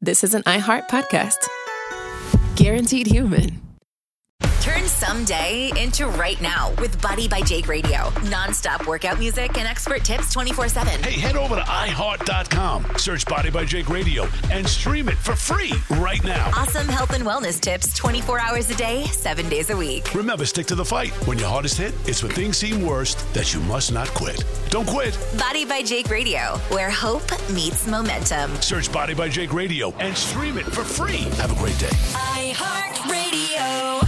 this is an iHeart podcast. Guaranteed human. Turn someday into right now with Body by Jake Radio. Non-stop workout music and expert tips 24/7. Hey, head over to iHeart.com, search Body by Jake Radio, and stream it for free right now. Awesome health and wellness tips 24 hours a day, 7 days a week. Remember, stick to the fight. When your hardest hit, it's when things seem worst that you must not quit. Don't quit. Body by Jake Radio, where hope meets momentum. Search Body by Jake Radio and stream it for free. Have a great day. iHeart Radio.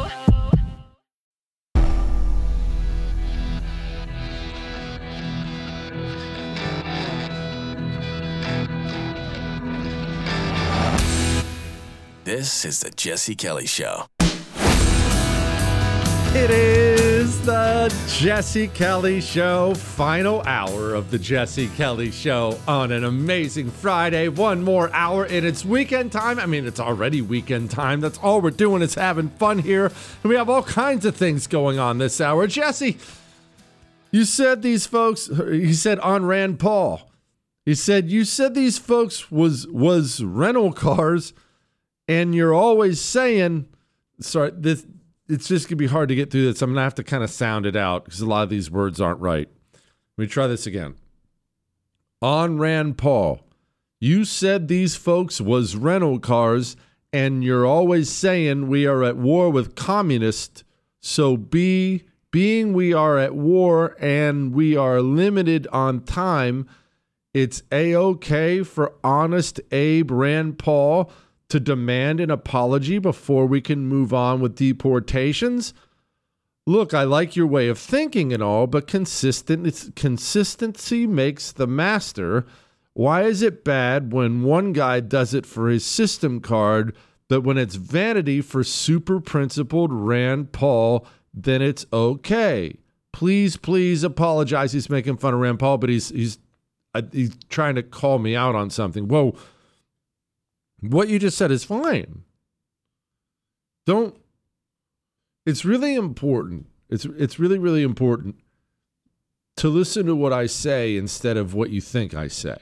This is the Jesse Kelly Show. It is the Jesse Kelly Show, final hour of the Jesse Kelly Show on an amazing Friday. One more hour and it's weekend time. I mean, it's already weekend time. That's all we're doing is having fun here. And we have all kinds of things going on this hour. Jesse, you said these folks, he said on Rand Paul, you said these folks was rental cars. And you're always saying, sorry, it's just going to be hard to get through this. I'm going to have to kind of sound it out because a lot of these words aren't right. Let me try this again. On Rand Paul, you said these folks was rental cars, and you're always saying we are at war with communists. So being we are at war and we are limited on time, it's A-OK for honest Abe Rand Paul to demand an apology before we can move on with deportations? Look, I like your way of thinking and all, but consistency makes the master. Why is it bad when one guy does it for his system card, but when it's vanity for super principled Rand Paul, then it's okay? Please apologize. He's making fun of Rand Paul, but he's trying to call me out on something. Whoa. What you just said is fine. It's really important. It's really, really important to listen to what I say instead of what you think I say.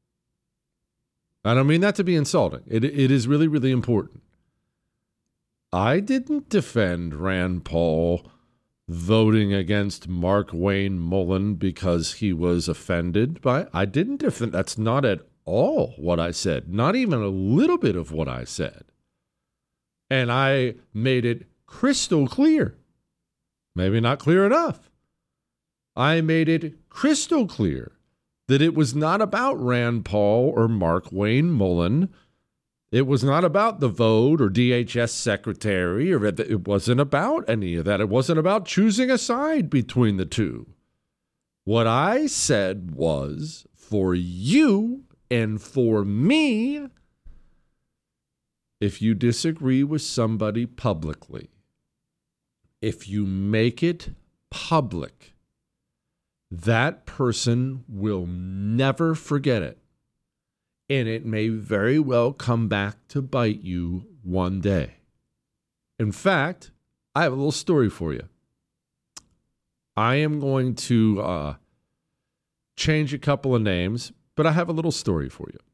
I don't mean that to be insulting. It is really, really important. I didn't defend Rand Paul voting against Mark Wayne Mullen because he was offended by. I didn't defend. That's not at all what I said, not even a little bit of what I said. And I made it crystal clear. Maybe not clear enough. I made it crystal clear that it was not about Rand Paul or Mark Wayne Mullen. It was not about the vote or DHS secretary, or it wasn't about any of that. It wasn't about choosing a side between the two. What I said was, for you and for me, if you disagree with somebody publicly, if you make it public, that person will never forget it. And it may very well come back to bite you one day. In fact, I have a little story for you. I am going to change a couple of names, but I have a little story for you.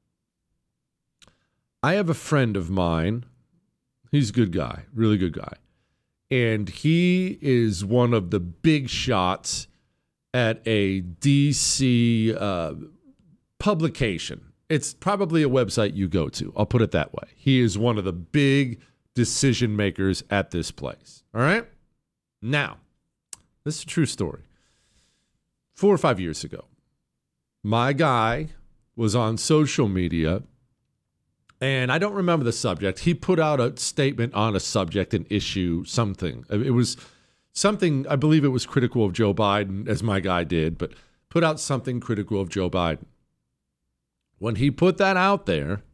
I have a friend of mine. He's a good guy, really good guy. And he is one of the big shots at a D.C. publication. It's probably a website you go to. I'll put it that way. He is one of the big decision makers at this place. All right? Now, this is a true story. 4 or 5 years ago, my guy was on social media, and I don't remember the subject. He put out a statement on a subject, an issue, something. It was something, I believe it was critical of Joe Biden, as my guy did, but put out something critical of Joe Biden. When he put that out there,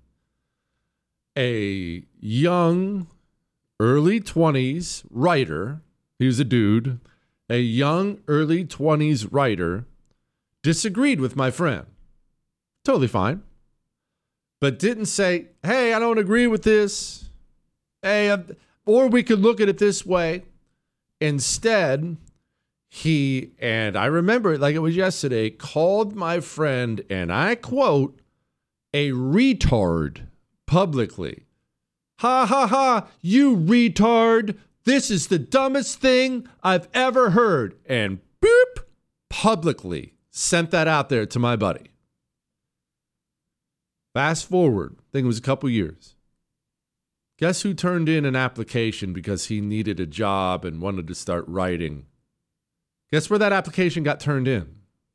a young, early 20s writer, he was a dude, a young, early 20s writer disagreed with my friend. Totally fine. But didn't say, hey, I don't agree with this. Hey, or we could look at it this way. Instead, he, and I remember it like it was yesterday, called my friend, and I quote, a retard publicly. Ha ha ha, you retard. This is the dumbest thing I've ever heard. And boop, publicly sent that out there to my buddy. Fast forward, I think it was a couple years. Guess who turned in an application because he needed a job and wanted to start writing? Guess where that application got turned in?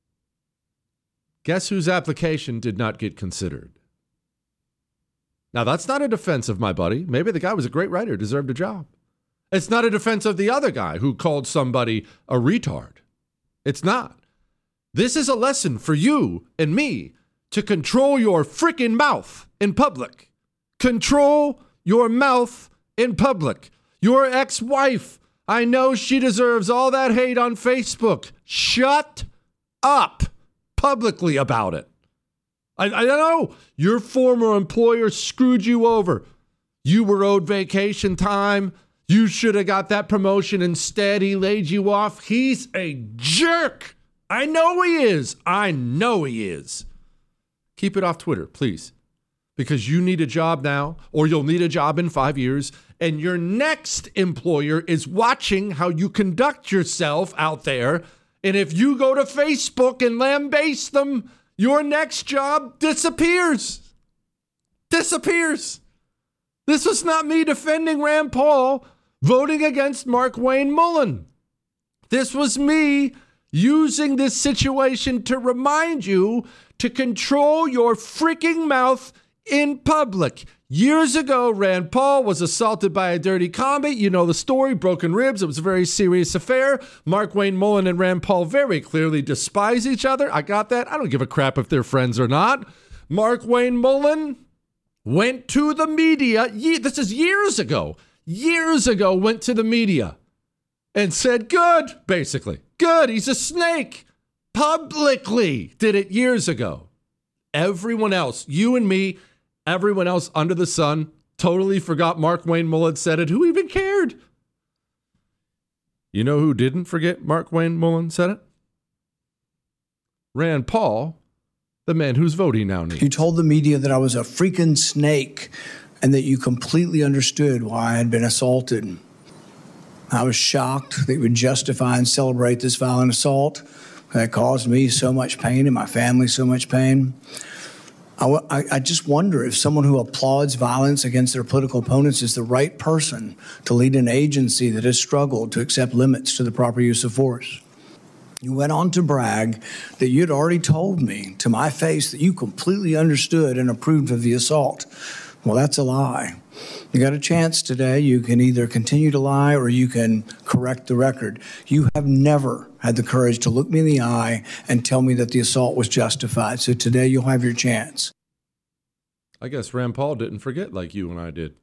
Guess whose application did not get considered? Now, that's not a defense of my buddy. Maybe the guy was a great writer, deserved a job. It's not a defense of the other guy who called somebody a retard. It's not. This is a lesson for you and me to control your freaking mouth in public. Control your mouth in public. Your ex-wife, I know she deserves all that hate on Facebook. Shut up publicly about it. I know your former employer screwed you over. You were owed vacation time. You should have got that promotion. Instead, he laid you off. He's a jerk. I know he is. I know he is. Keep it off Twitter, please. Because you need a job now, or you'll need a job in 5 years, and your next employer is watching how you conduct yourself out there. And if you go to Facebook and lambaste them, your next job disappears. Disappears. This was not me defending Rand Paul voting against Markwayne Mullin. This was me using this situation to remind you to control your freaking mouth in public. Years ago, Rand Paul was assaulted by a dirty comet. You know the story, broken ribs. It was a very serious affair. Markwayne Mullin and Rand Paul very clearly despise each other. I got that. I don't give a crap if they're friends or not. Markwayne Mullin went to the media. This is years ago. Went to the media and said, good, basically. Good, he's a snake. Publicly did it years ago. Everyone else, you and me, everyone else under the sun, totally forgot Markwayne Mullin said it. Who even cared? You know who didn't forget Markwayne Mullin said it? Rand Paul, the man whose vote he now needs. You told the media that I was a freaking snake and that you completely understood why I had been assaulted. I was shocked that you would justify and celebrate this violent assault that caused me so much pain and my family so much pain. I just wonder if someone who applauds violence against their political opponents is the right person to lead an agency that has struggled to accept limits to the proper use of force. You went on to brag that you'd already told me to my face that you completely understood and approved of the assault. Well, that's a lie. You got a chance today. You can either continue to lie or you can correct the record. You have never had the courage to look me in the eye and tell me that the assault was justified. So today you'll have your chance. I guess Rand Paul didn't forget like you and I did.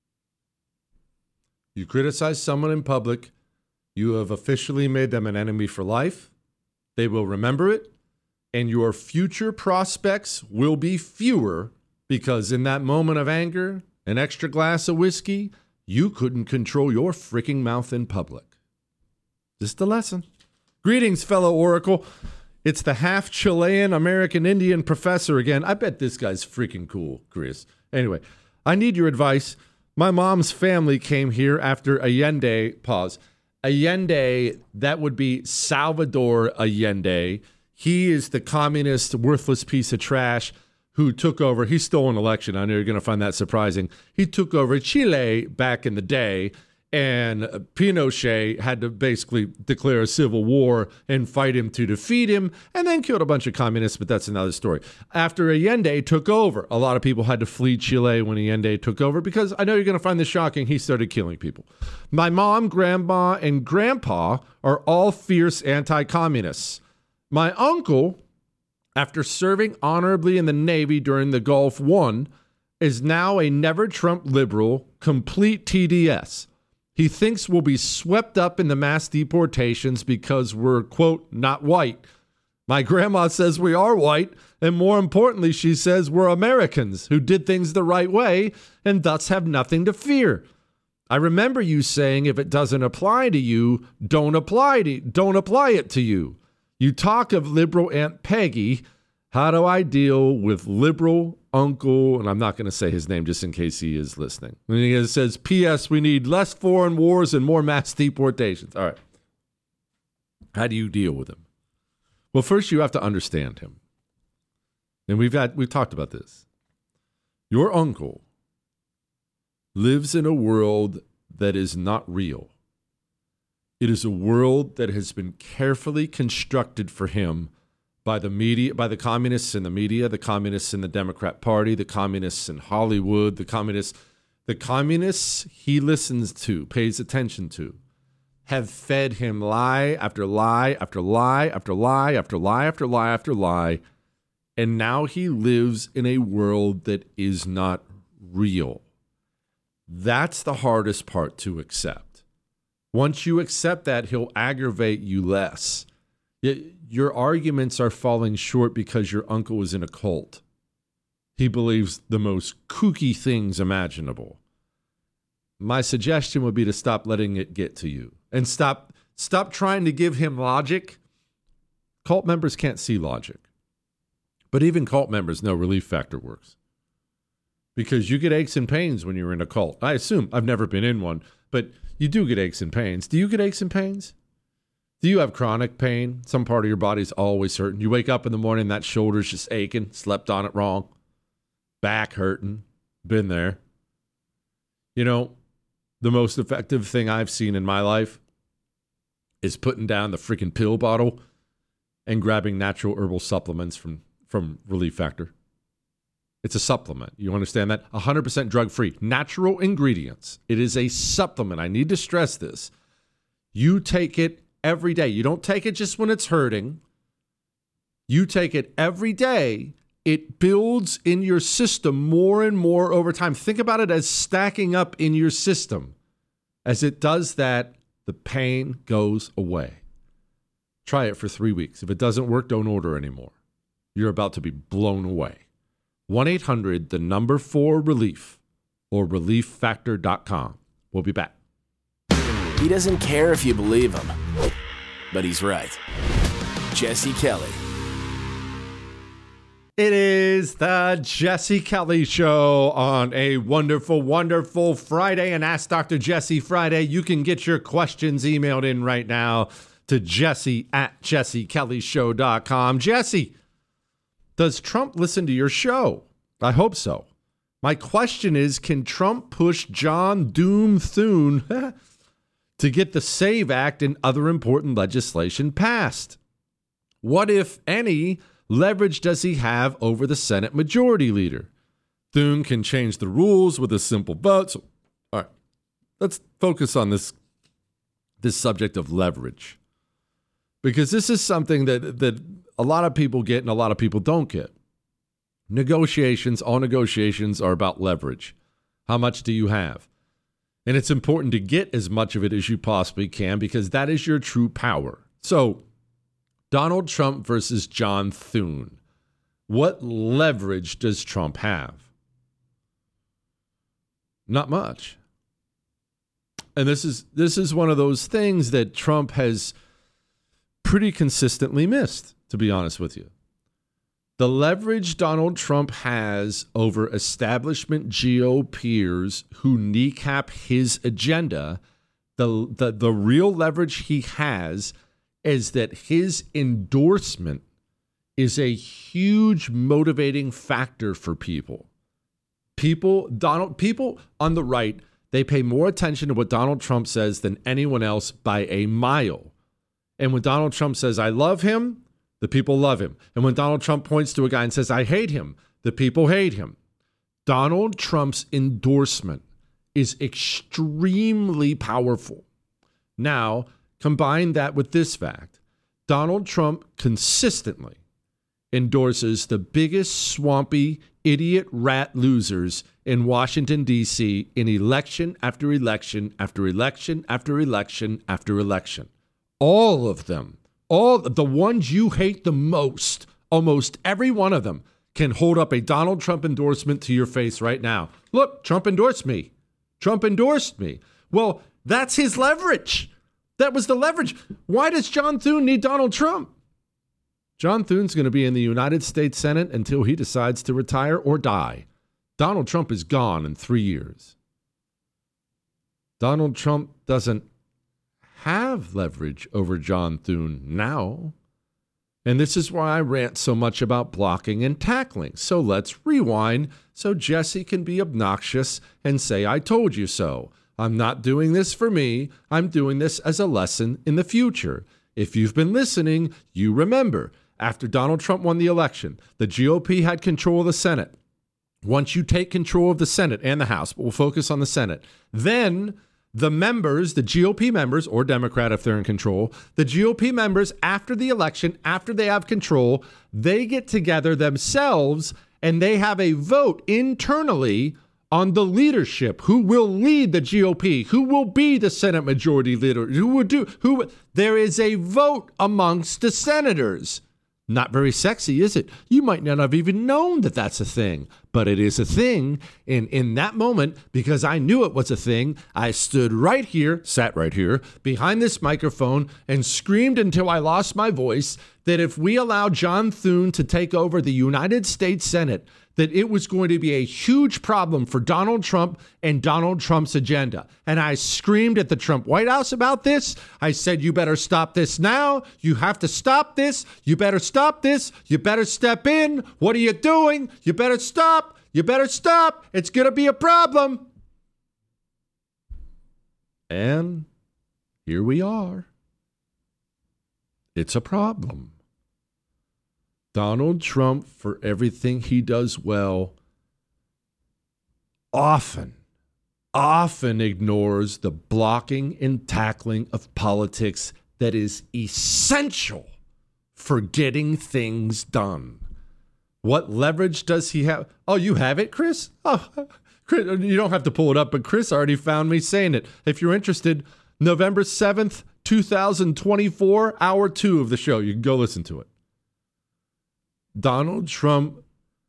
You criticize someone in public, you have officially made them an enemy for life. They will remember it, and your future prospects will be fewer because in that moment of anger, an extra glass of whiskey, you couldn't control your freaking mouth in public. Just a lesson. Greetings, fellow Oracle. It's the half Chilean American Indian professor again. I bet this guy's freaking cool, Chris. Anyway, I need your advice. My mom's family came here after Allende. Pause. Allende, that would be Salvador Allende. He is the communist, worthless piece of trash who took over. He stole an election. I know you're going to find that surprising. He took over Chile back in the day, and Pinochet had to basically declare a civil war and fight him to defeat him, and then killed a bunch of communists, but that's another story. After Allende took over, a lot of people had to flee Chile when Allende took over, because I know you're going to find this shocking, he started killing people. My mom, grandma, and grandpa are all fierce anti-communists. My uncle, after serving honorably in the Navy during the Gulf War, is now a never-Trump liberal, complete TDS. He thinks we'll be swept up in the mass deportations because we're, quote, not white. My grandma says we are white, and more importantly, she says we're Americans who did things the right way and thus have nothing to fear. I remember you saying if it doesn't apply to you, don't apply it to you. You talk of liberal Aunt Peggy. How do I deal with liberal uncle, and I'm not going to say his name just in case he is listening. And he says, P.S. we need less foreign wars and more mass deportations. All right. How do you deal with him? Well, first you have to understand him. And we've talked about this. Your uncle lives in a world that is not real. It is a world that has been carefully constructed for him by the media, by the communists in the media, the communists in the Democrat Party, the communists in Hollywood, the communists he listens to, pays attention to, have fed him lie after lie after lie after lie after lie after lie after lie. And now he lives in a world that is not real. That's the hardest part to accept. Once you accept that, he'll aggravate you less. Your arguments are falling short because your uncle is in a cult. He believes the most kooky things imaginable. My suggestion would be to stop letting it get to you and stop trying to give him logic. Cult members can't see logic. But even cult members know Relief Factor works. Because you get aches and pains when you're in a cult. I assume, I've never been in one, but you do get aches and pains. Do you get aches and pains? Do you have chronic pain? Some part of your body's always hurting. You wake up in the morning, that shoulder's just aching, slept on it wrong, back hurting, been there. You know, the most effective thing I've seen in my life is putting down the freaking pill bottle and grabbing natural herbal supplements from Relief Factor. It's a supplement. You understand that? 100% drug-free. Natural ingredients. It is a supplement. I need to stress this. You take it every day. You don't take it just when it's hurting. You take it every day. It builds in your system more and more over time. Think about it as stacking up in your system. As it does that, the pain goes away. Try it for 3 weeks. If it doesn't work, don't order anymore. You're about to be blown away. 1-800-4-RELIEF or relieffactor.com. We'll be back. He doesn't care if you believe him, but he's right. Jesse Kelly. It is the Jesse Kelly Show on a wonderful, wonderful Friday, and Ask Dr. Jesse Friday. You can get your questions emailed in right now to jesse@jessekellyshow.com. Jesse, does Trump listen to your show? I hope so. My question is, can Trump push John Doom Thune to get the SAVE Act and other important legislation passed? What, if any, leverage does he have over the Senate Majority Leader? Thune can change the rules with a simple vote. So, all right, let's focus on this subject of leverage, because this is something that a lot of people get and a lot of people don't get. All negotiations are about leverage. How much do you have? And it's important to get as much of it as you possibly can, because that is your true power. So, Donald Trump versus John Thune. What leverage does Trump have? Not much. And this is one of those things that Trump has pretty consistently missed, to be honest with you. The leverage Donald Trump has over establishment GOPers who kneecap his agenda, the real leverage he has is that his endorsement is a huge motivating factor for people. People on the right, they pay more attention to what Donald Trump says than anyone else by a mile. And when Donald Trump says, I love him, the people love him. And when Donald Trump points to a guy and says, I hate him, the people hate him. Donald Trump's endorsement is extremely powerful. Now, combine that with this fact. Donald Trump consistently endorses the biggest swampy idiot rat losers in Washington, D.C. in election after election after election after election after election. All of them. All the ones you hate the most, almost every one of them can hold up a Donald Trump endorsement to your face right now. Look, Trump endorsed me. Trump endorsed me. Well, that's his leverage. That was the leverage. Why does John Thune need Donald Trump? John Thune's going to be in the United States Senate until he decides to retire or die. Donald Trump is gone in 3 years. Donald Trump doesn't have leverage over John Thune now. And this is why I rant so much about blocking and tackling. So let's rewind so Jesse can be obnoxious and say, I told you so. I'm not doing this for me. I'm doing this as a lesson in the future. If you've been listening, you remember, after Donald Trump won the election, the GOP had control of the Senate. Once you take control of the Senate and the House, but we'll focus on the Senate, then the members, the GOP members, or Democrat if they're in control, the GOP members after the election, after they have control, they get together themselves and they have a vote internally on the leadership, who will lead the GOP, who will be the Senate Majority Leader, there is a vote amongst the senators. Not very sexy, is it? You might not have even known that that's a thing, but it is a thing. And in that moment, because I knew it was a thing, I stood right here, sat right here, behind this microphone and screamed until I lost my voice that if we allow John Thune to take over the United States Senate, that it was going to be a huge problem for Donald Trump and Donald Trump's agenda. And I screamed at the Trump White House about this. I said, you better stop this now. You have to stop this. You better stop this. You better step in. What are you doing? You better stop. You better stop. It's going to be a problem. And here we are. It's a problem. Donald Trump, for everything he does well, often ignores the blocking and tackling of politics that is essential for getting things done. What leverage does he have? Oh, you have it, Chris? Oh, Chris, you don't have to pull it up, but Chris already found me saying it. If you're interested, November 7th, 2024, hour 2 of the show. You can go listen to it. Donald Trump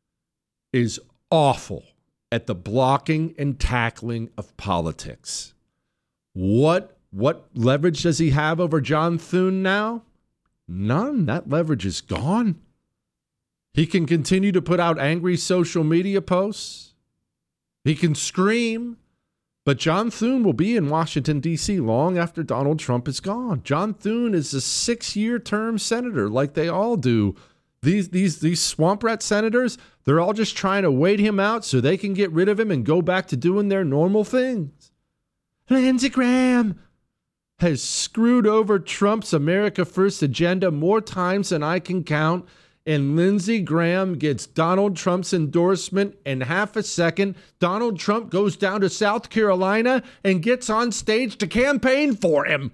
is awful at the blocking and tackling of politics. What leverage does he have over John Thune now? None. That leverage is gone. He can continue to put out angry social media posts. He can scream. But John Thune will be in Washington, D.C. long after Donald Trump is gone. John Thune is a 6-year term senator like they all do. These swamp rat senators, they're all just trying to wait him out so they can get rid of him and go back to doing their normal things. Lindsey Graham has screwed over Trump's America First agenda more times than I can count, and Lindsey Graham gets Donald Trump's endorsement in half a second. Donald Trump goes down to South Carolina and gets on stage to campaign for him.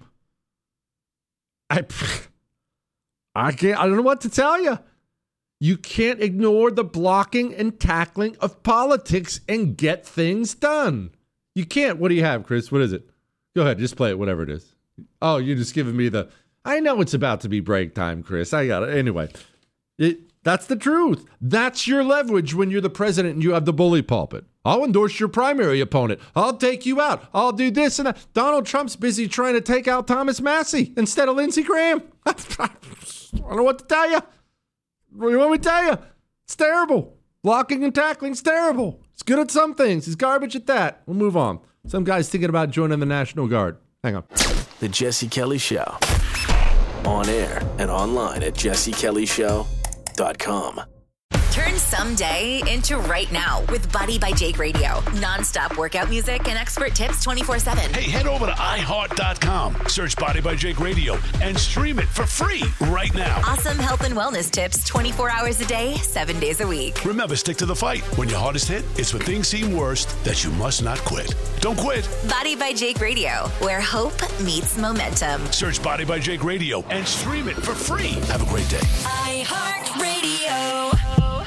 I don't know what to tell you. You can't ignore the blocking and tackling of politics and get things done. You can't. What do you have, Chris? What is it? Go ahead. Just play it, whatever it is. Oh, you're just giving me the... I know it's about to be break time, Chris. I got it. Anyway, that's the truth. That's your leverage when you're the president and you have the bully pulpit. I'll endorse your primary opponent. I'll take you out. I'll do this and that. Donald Trump's busy trying to take out Thomas Massie instead of Lindsey Graham. I don't know what to tell you. What do you want me to tell you? It's terrible. Blocking and tackling's terrible. It's good at some things. It's garbage at that. We'll move on. Some guy's thinking about joining the National Guard. Hang on. The Jesse Kelly Show. On air and online at jessekellyshow.com. Turn someday into right now with Body by Jake Radio. Non-stop workout music and expert tips 24/7. Hey, head over to iHeart.com. Search Body by Jake Radio and stream it for free right now. Awesome health and wellness tips 24 hours a day, 7 days a week. Remember, stick to the fight. When your hardest hit, it's when things seem worst that you must not quit. Don't quit. Body by Jake Radio, where hope meets momentum. Search Body by Jake Radio and stream it for free. Have a great day. iHeartRadio.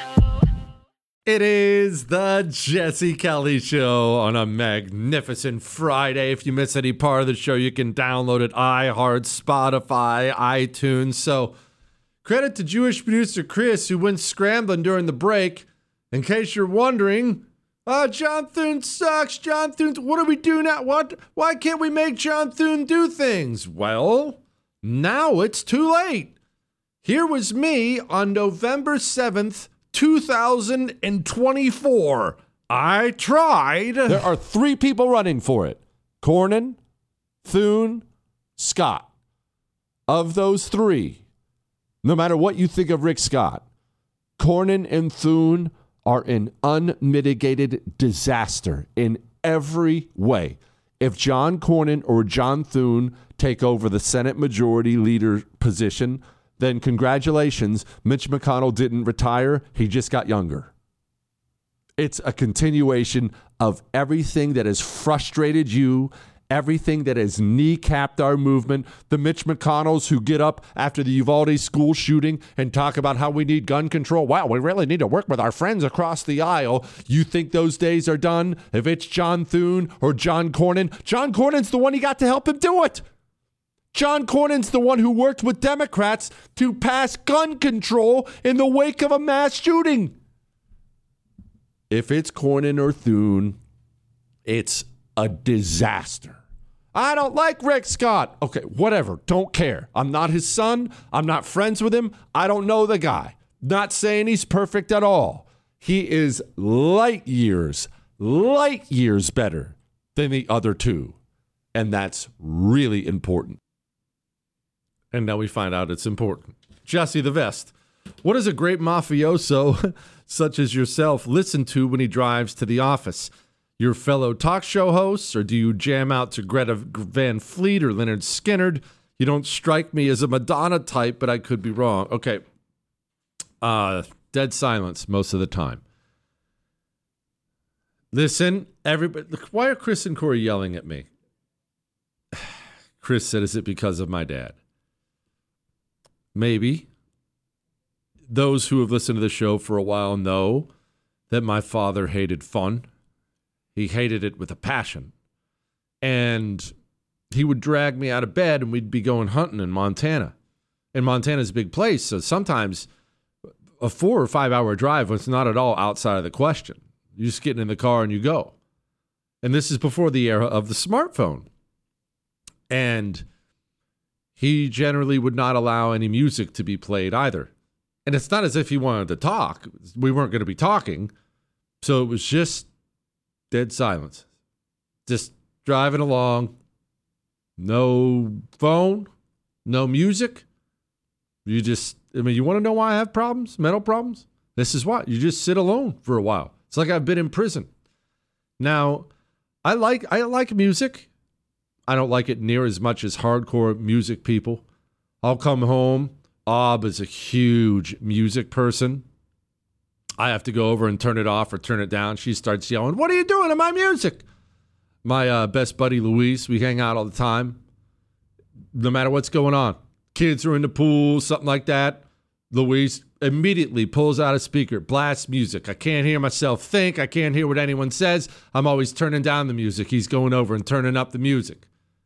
It is the Jesse Kelly Show on a magnificent Friday. If you miss any part of the show, you can download it, iHeart, Spotify, iTunes. So credit to Jewish producer Chris, who went scrambling during the break. In case you're wondering, John Thune sucks. John Thune, what do we do now? Why can't we make John Thune do things? Well, now it's too late. Here was me on November 7th, 2024. I tried. There are 3 people running for it. Cornyn, Thune, Scott. Of those 3, no matter what you think of Rick Scott, Cornyn and Thune are an unmitigated disaster in every way. If John Cornyn or John Thune take over the Senate Majority Leader position, then congratulations, Mitch McConnell didn't retire. He just got younger. It's a continuation of everything that has frustrated you, everything that has kneecapped our movement. The Mitch McConnells who get up after the Uvalde school shooting and talk about how we need gun control. Wow, we really need to work with our friends across the aisle. You think those days are done? If it's John Thune or John Cornyn, John Cornyn's the one he got to help him do it. John Cornyn's the one who worked with Democrats to pass gun control in the wake of a mass shooting. If it's Cornyn or Thune, it's a disaster. I don't like Rick Scott. Okay, whatever. Don't care. I'm not his son. I'm not friends with him. I don't know the guy. Not saying he's perfect at all. He is light years better than the other 2. And that's really important. And now we find out it's important. Jesse the Vest. What does a great mafioso such as yourself listen to when he drives to the office? Your fellow talk show hosts, or do you jam out to Greta Van Fleet or Leonard Skinner? You don't strike me as a Madonna type, but I could be wrong. Okay. Dead silence most of the time. Listen, everybody. Why are Chris and Corey yelling at me? Chris said, is it because of my dad? Maybe. Those who have listened to the show for a while know that my father hated fun. He hated it with a passion. And he would drag me out of bed and we'd be going hunting in Montana. And Montana's a big place, so sometimes a 4 or 5 hour drive was not at all outside of the question. You just get in the car and you go. And this is before the era of the smartphone. And he generally would not allow any music to be played either. And it's not as if he wanted to talk. We weren't going to be talking. So it was just dead silence. Just driving along. No phone. No music. You want to know why I have problems? Mental problems? This is why. You just sit alone for a while. It's like I've been in prison. Now, I like music. I don't like it near as much as hardcore music people. I'll come home. Ob is a huge music person. I have to go over and turn it off or turn it down. She starts yelling, "What are you doing to my music?" My best buddy, Luis, we hang out all the time. No matter what's going on. Kids are in the pool, something like that. Luis immediately pulls out a speaker, blasts music. I can't hear myself think. I can't hear what anyone says. I'm always turning down the music. He's going over and turning up the music.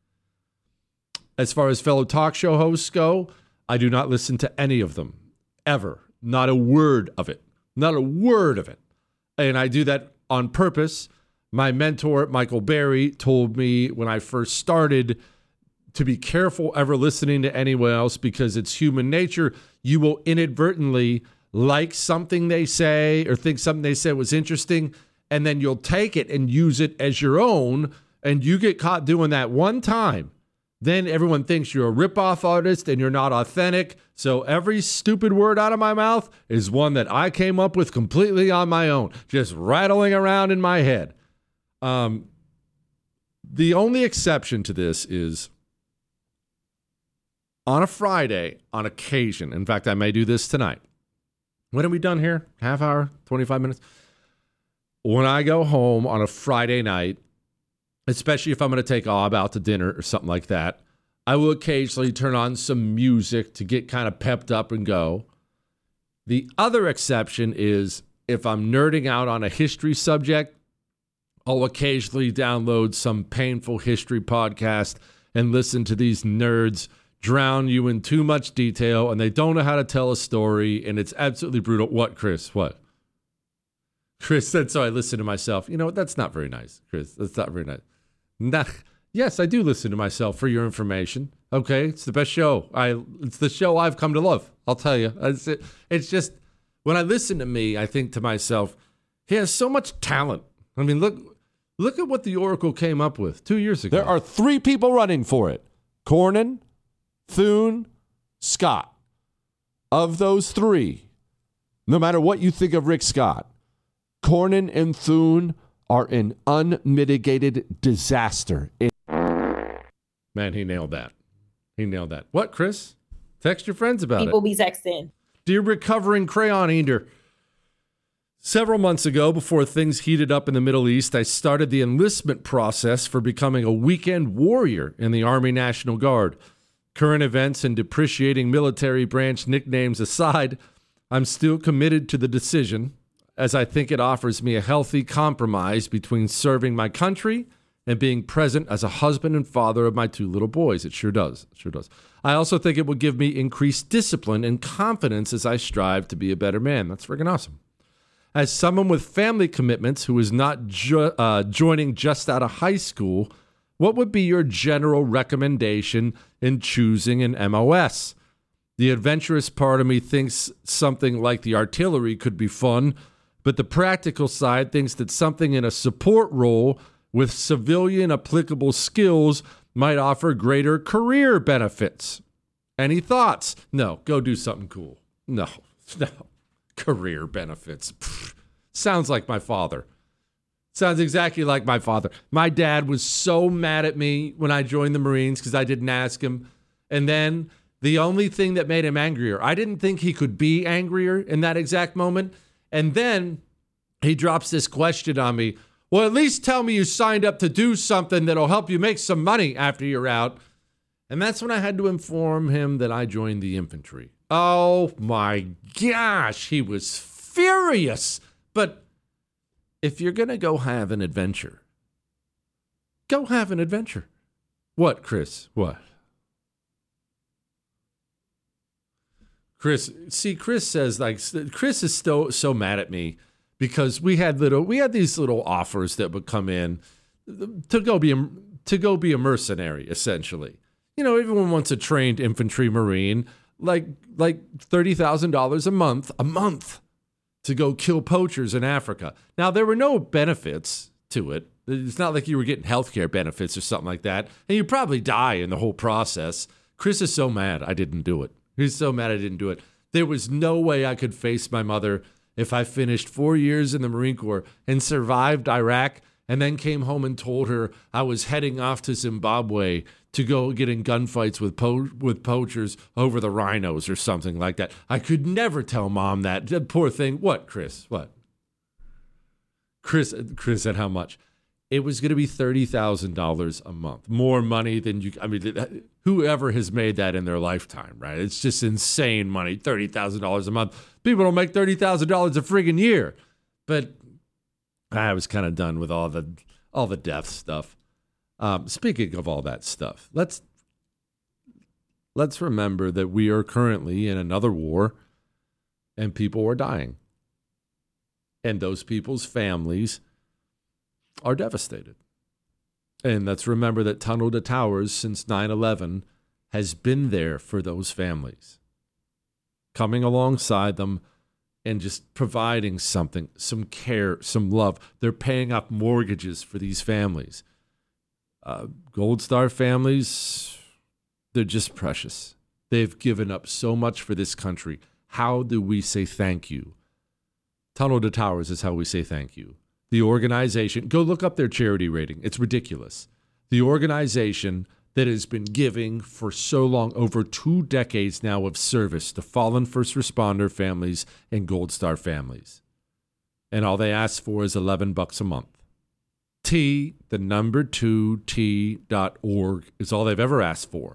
As far as fellow talk show hosts go, I do not listen to any of them, ever. Not a word of it. Not a word of it. And I do that on purpose. My mentor, Michael Berry, told me when I first started to be careful ever listening to anyone else because it's human nature. You will inadvertently like something they say or think something they said was interesting, and then you'll take it and use it as your own, and you get caught doing that one time. Then everyone thinks you're a ripoff artist and you're not authentic. So every stupid word out of my mouth is one that I came up with completely on my own, just rattling around in my head. The only exception to this is on a Friday, on occasion. In fact, I may do this tonight. When are we done here? Half hour, 25 minutes? When I go home on a Friday night, especially if I'm going to take Ob out to dinner or something like that, I will occasionally turn on some music to get kind of pepped up and go. The other exception is if I'm nerding out on a history subject, I'll occasionally download some painful history podcast and listen to these nerds drown you in too much detail and they don't know how to tell a story and it's absolutely brutal. What, Chris? What? Chris said, so I listened to myself. You know what? That's not very nice, Chris. That's not very nice. Yes, I do listen to myself for your information. Okay, it's the best show. It's the show I've come to love. I'll tell you. It's just when I listen to me, I think to myself, he has so much talent. I mean, look at what the Oracle came up with 2 years ago. There are 3 people running for it. Cornyn, Thune, Scott. Of those 3, no matter what you think of Rick Scott, Cornyn and Thune are an unmitigated disaster. Man, he nailed that. What, Chris? Text your friends about People it. be texting. Dear recovering crayon eater, several months ago, before things heated up in the Middle East, I started the enlistment process for becoming a weekend warrior in the Army National Guard. Current events and depreciating military branch nicknames aside, I'm still committed to the decision, as I think it offers me a healthy compromise between serving my country and being present as a husband and father of my 2 little boys. It sure does. I also think it will give me increased discipline and confidence as I strive to be a better man. That's freaking awesome. As someone with family commitments who is not joining just out of high school, what would be your general recommendation in choosing an MOS? The adventurous part of me thinks something like the artillery could be fun, but the practical side thinks that something in a support role with civilian applicable skills might offer greater career benefits. Any thoughts? No, go do something cool. No. Career benefits. Pfft. Sounds like my father. Sounds exactly like my father. My dad was so mad at me when I joined the Marines because I didn't ask him. And then the only thing that made him angrier, I didn't think he could be angrier in that exact moment. And then he drops this question on me. Well, at least tell me you signed up to do something that'll help you make some money after you're out. And that's when I had to inform him that I joined the infantry. Oh my gosh, he was furious. But if you're going to go have an adventure, go have an adventure. What, Chris? What? Chris says, like, Chris is so mad at me because we had these little offers that would come in to go be a mercenary, essentially. You know, everyone wants a trained infantry Marine, like $30,000 a month to go kill poachers in Africa. Now, there were no benefits to it. It's not like you were getting healthcare benefits or something like that. And you probably die in the whole process. Chris is so mad I didn't do it. He's so mad I didn't do it. There was no way I could face my mother if I finished 4 years in the Marine Corps and survived Iraq and then came home and told her I was heading off to Zimbabwe to go get in gunfights with poachers over the rhinos or something like that. I could never tell Mom that. That poor thing. What, Chris? What? Chris said how much? It was going to be $30,000 a month. More money than whoever has made that in their lifetime, right? It's just insane money, $30,000 a month. People don't make $30,000 a friggin' year. But I was kind of done with all the death stuff. Speaking of all that stuff, let's remember that we are currently in another war and people are dying. And those people's families are devastated. And let's remember that Tunnel to Towers since 9/11 has been there for those families, coming alongside them and just providing something, some care, some love. They're paying off mortgages for these families. Gold Star families, they're just precious. They've given up so much for this country. How do we say thank you? Tunnel to Towers is how we say thank you. The organization, go look up their charity rating. It's ridiculous. The organization that has been giving for so long, over 2 decades now of service to fallen first responder families and Gold Star families. And all they ask for is $11 a month. T2T.org is all they've ever asked for.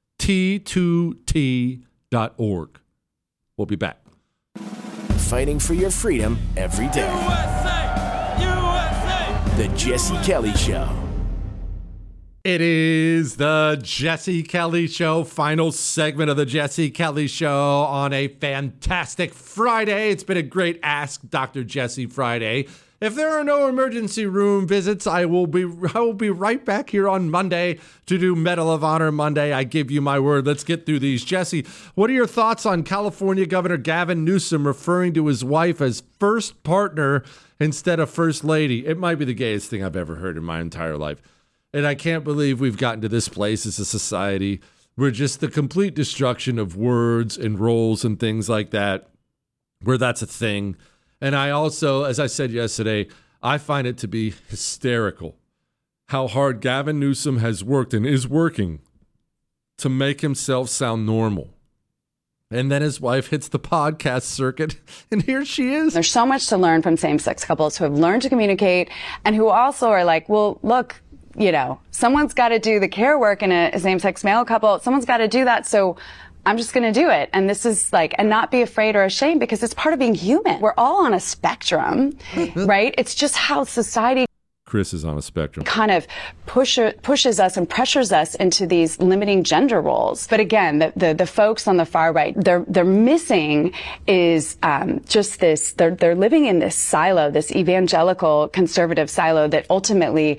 T2T.org. We'll be back. Fighting for your freedom every day. USA! USA! The Jesse Kelly Show. It is the Jesse Kelly Show, final segment of the Jesse Kelly Show on a fantastic Friday. It's been a great Ask Dr. Jesse Friday. If there are no emergency room visits, I will be right back here on Monday to do Medal of Honor Monday. I give you my word. Let's get through these. Jesse, what are your thoughts on California Governor Gavin Newsom referring to his wife as first partner instead of first lady? It might be the gayest thing I've ever heard in my entire life. And I can't believe we've gotten to this place as a society where just the complete destruction of words and roles and things like that, where that's a thing. And I also, as I said yesterday, I find it to be hysterical how hard Gavin Newsom has worked and is working to make himself sound normal. And then his wife hits the podcast circuit, and here she is. There's so much to learn from same-sex couples who have learned to communicate and who also are like, well, look, you know, someone's got to do the care work in a same-sex male couple. Someone's got to do that. So I'm just going to do it. And this is like, and not be afraid or ashamed because it's part of being human. We're all on a spectrum, right? It's just how society. Chris is on a spectrum. Kind of pushes us and pressures us into these limiting gender roles. But again, the folks on the far right, they're missing is just this. They're living in this silo, this evangelical conservative silo that ultimately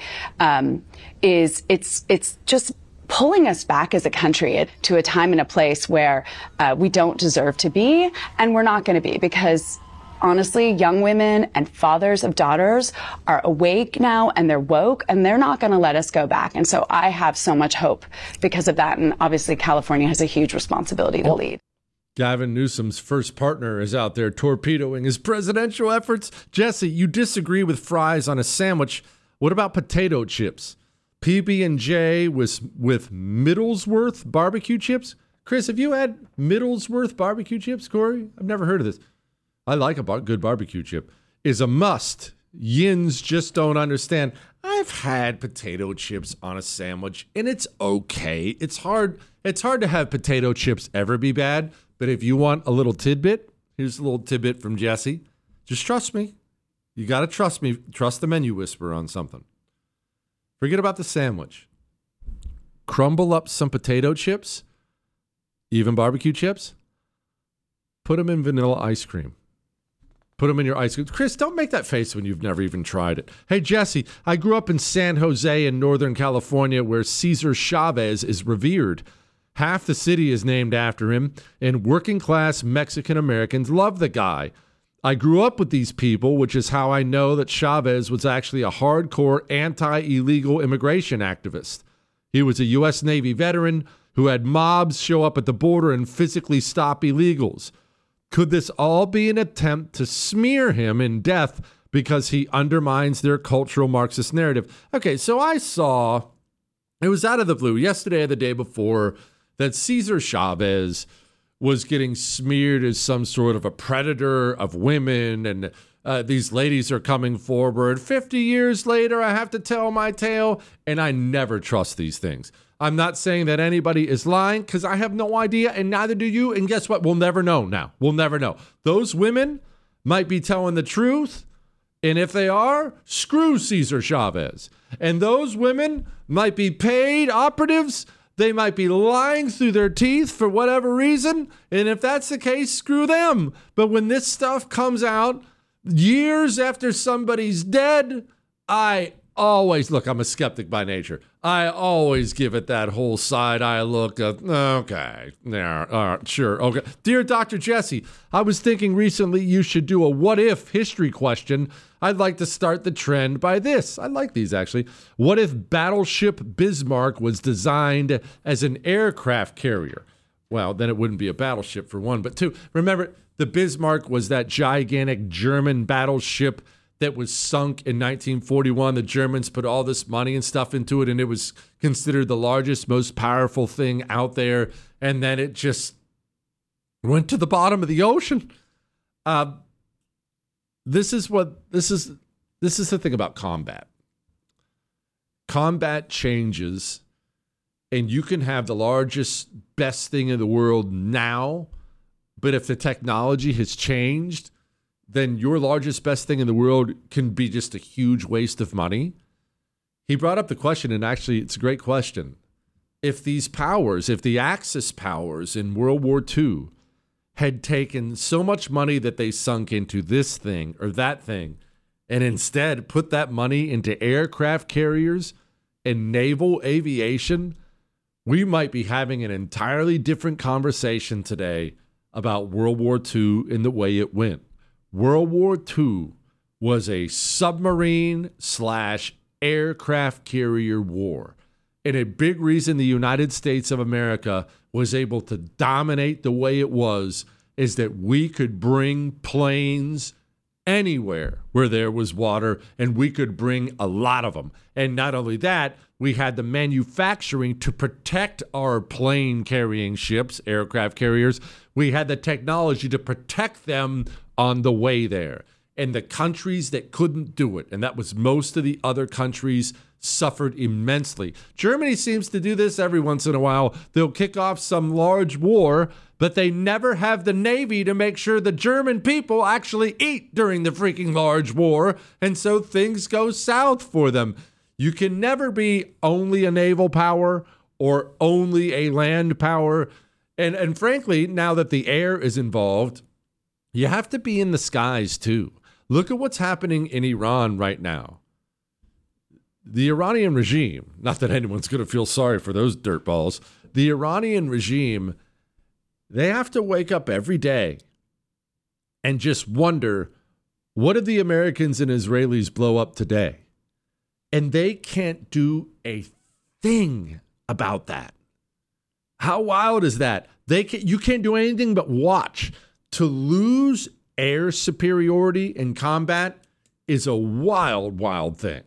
it's just pulling us back as a country to a time and a place where we don't deserve to be, and we're not going to be, because honestly, young women and fathers of daughters are awake now and they're woke and they're not going to let us go back. And so I have so much hope because of that. And obviously California has a huge responsibility to lead. Gavin Newsom's first partner is out there torpedoing his presidential efforts. Jesse, you disagree with fries on a sandwich. What about potato chips? PB&J with Middlesworth barbecue chips? Chris, have you had Middlesworth barbecue chips, Corey? I've never heard of this. I like a good barbecue chip. Is a must. Yins just don't understand. I've had potato chips on a sandwich, and it's okay. It's hard to have potato chips ever be bad, but if you want a little tidbit, here's a little tidbit from Jesse. Just trust me. You got to trust me. Trust the menu whisperer on something. Forget about the sandwich. Crumble up some potato chips, even barbecue chips. Put them in vanilla ice cream. Put them in your ice cream. Chris, don't make that face when you've never even tried it. Hey, Jesse, I grew up in San Jose in Northern California where Cesar Chavez is revered. Half the city is named after him, and working-class Mexican Americans love the guy. I grew up with these people, which is how I know that Chavez was actually a hardcore anti-illegal immigration activist. He was a U.S. Navy veteran who had mobs show up at the border and physically stop illegals. Could this all be an attempt to smear him in death because he undermines their cultural Marxist narrative? Okay, so I saw, it was out of the blue, yesterday or the day before, that Cesar Chavez was getting smeared as some sort of a predator of women, and these ladies are coming forward. 50 years later, I have to tell my tale, and I never trust these things. I'm not saying that anybody is lying because I have no idea, and neither do you. And guess what? We'll never know now. We'll never know. Those women might be telling the truth, and if they are, screw Cesar Chavez. And those women might be paid operatives. They might be lying through their teeth for whatever reason, and if that's the case, screw them. But when this stuff comes out years after somebody's dead, I always, look, I'm a skeptic by nature. I always give it that whole side eye look of, okay, yeah, sure, okay. Dear Dr. Jesse, I was thinking recently you should do a what if history question. I'd like to start the trend by this. I like these, actually. What if Battleship Bismarck was designed as an aircraft carrier? Well, then it wouldn't be a battleship for one, but two, remember, the Bismarck was that gigantic German battleship that was sunk in 1941. The Germans put all this money and stuff into it, and it was considered the largest, most powerful thing out there. And then it just went to the bottom of the ocean. This is the thing about combat. Combat changes, and you can have the largest, best thing in the world now, but if the technology has changed, then your largest, best thing in the world can be just a huge waste of money. He brought up the question, and actually it's a great question. If these powers, if the Axis powers in World War II had taken so much money that they sunk into this thing or that thing and instead put that money into aircraft carriers and naval aviation, we might be having an entirely different conversation today about World War II and the way it went. World War II was a submarine/aircraft carrier war. And a big reason the United States of America was able to dominate the way it was is that we could bring planes anywhere where there was water, and we could bring a lot of them. And not only that, we had the manufacturing to protect our plane-carrying ships, aircraft carriers. We had the technology to protect them on the way there. And the countries that couldn't do it, and that was most of the other countries, suffered immensely. Germany seems to do this every once in a while. They'll kick off some large war, but they never have the Navy to make sure the German people actually eat during the freaking large war, and so things go south for them. You can never be only a naval power or only a land power. And frankly, now that the air is involved, you have to be in the skies too. Look at what's happening in Iran right now. The Iranian regime, not that anyone's going to feel sorry for those dirtballs, the Iranian regime, they have to wake up every day and just wonder, what did the Americans and Israelis blow up today? And they can't do a thing about that. How wild is that? You can't do anything but watch. To lose air superiority in combat is a wild, wild thing.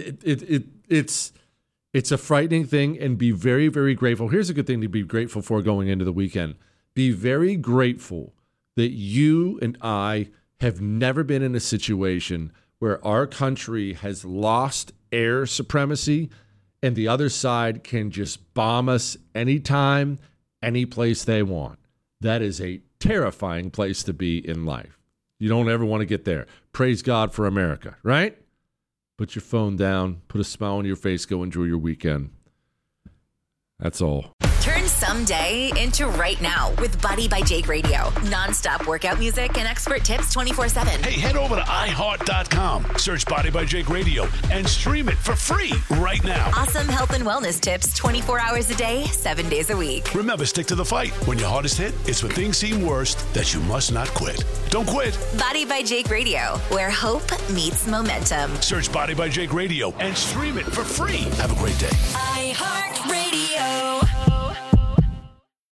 It's a frightening thing, and be very, very grateful. Here's a good thing to be grateful for going into the weekend. Be very grateful that you and I have never been in a situation where our country has lost air supremacy and the other side can just bomb us anytime, any place they want. That is a terrifying place to be in life. You don't ever want to get there. Praise God for America, right? Put your phone down, put a smile on your face, go enjoy your weekend. That's all. Turn someday into right now with Body by Jake Radio. Non-stop workout music and expert tips 24/7. Hey, head over to iHeart.com, search Body by Jake Radio, and stream it for free right now. Awesome health and wellness tips 24 hours a day, 7 days a week. Remember, stick to the fight. When your hardest hit, it's when things seem worst that you must not quit. Don't quit. Body by Jake Radio, where hope meets momentum. Search Body by Jake Radio and stream it for free. Have a great day. iHeart Radio.